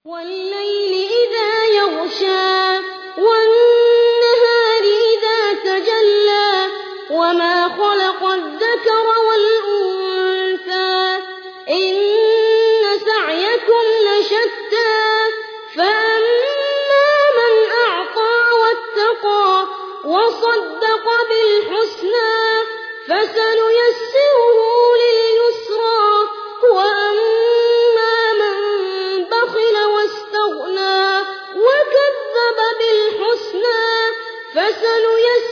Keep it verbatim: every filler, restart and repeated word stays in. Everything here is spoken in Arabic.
وَاللَّيْلِ إِذَا يَغْشَىٰ وَالنَّهَارِ إِذَا تَجَلَّىٰ وَمَا خَلَقَ الذَّكَرَ وَالْأُنثَىٰ إِنَّ سَعْيَكُمْ لَشَتَّىٰ فَأَمَّا مَنْ أَعْطَىٰ وَاتَّقَىٰ وَصَدَّقَ بِالْحُسْنَىٰ فَسَنُيَسِّرُهُ لِلْيُسْرَىٰ وَأَمَّا مَن بَخِلَ وَاسْتَغْنَىٰ وَكَذَّبَ بِالْحُسْنَىٰ فَسَنُيَسِّرُهُ